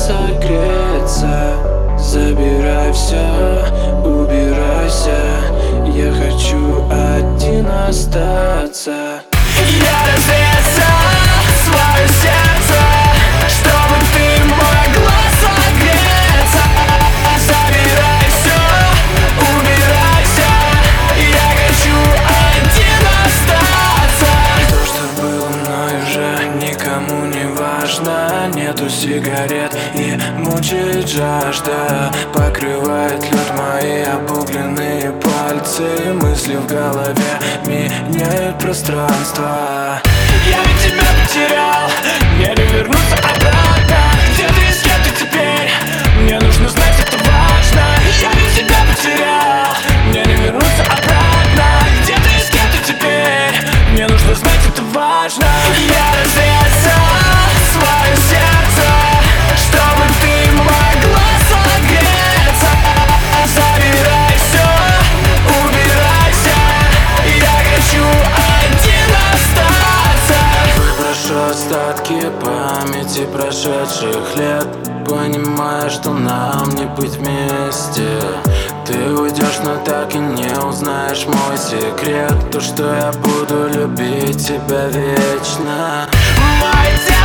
согреться. Забирай все, убирайся, я хочу один остаться. Я разрезал свое сердце, чтобы ты могла согреться. Забирай все, убирайся, я хочу один остаться. То, что было мной, уже никому не важно. Нету сигарет и мучает жажда. Покрывает лед мои обугленные пальцы. Мысли в голове меняют пространство. Я ведь тебя потерял, мне не вернуться обратно. Где ты и с кем ты теперь? Мне нужно знать, это важно. Я ведь тебя потерял, мне не вернуться обратно. Где ты и с кем ты теперь? Мне нужно знать, это важно. Я разрезал свое сердце, чтобы ты могла согреться. Забирай все, убирайся, я хочу один остаться. Выброшу остатки памяти прошедших лет, понимая, что нам не быть вместе. Ты уйдешь, но так и не узнаешь мой секрет. То, что я буду любить тебя вечно. Мой